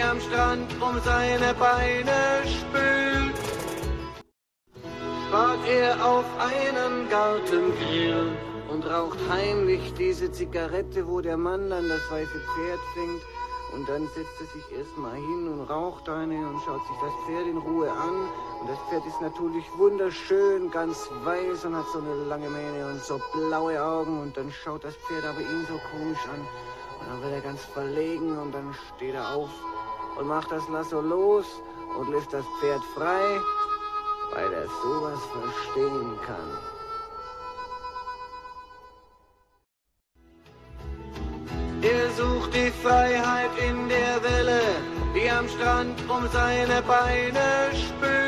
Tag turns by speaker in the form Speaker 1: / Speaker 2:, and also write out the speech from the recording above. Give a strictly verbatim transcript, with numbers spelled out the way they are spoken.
Speaker 1: am Strand um seine Beine spült. Spart er auf einen Gartengrill und raucht heimlich diese Zigarette, wo der Mann dann das weiße Pferd fängt. Und dann setzt er sich erstmal hin und raucht eine und schaut sich das Pferd in Ruhe an. Und das Pferd ist natürlich wunderschön, ganz weiß und hat so eine lange Mähne und so blaue Augen. Und dann schaut das Pferd aber ihn so komisch an. Und dann wird er ganz verlegen und dann steht er auf und macht das Lasso los und lässt das Pferd frei, weil er sowas verstehen kann. Er sucht die Freiheit in der Welle, die am Strand um seine Beine spült.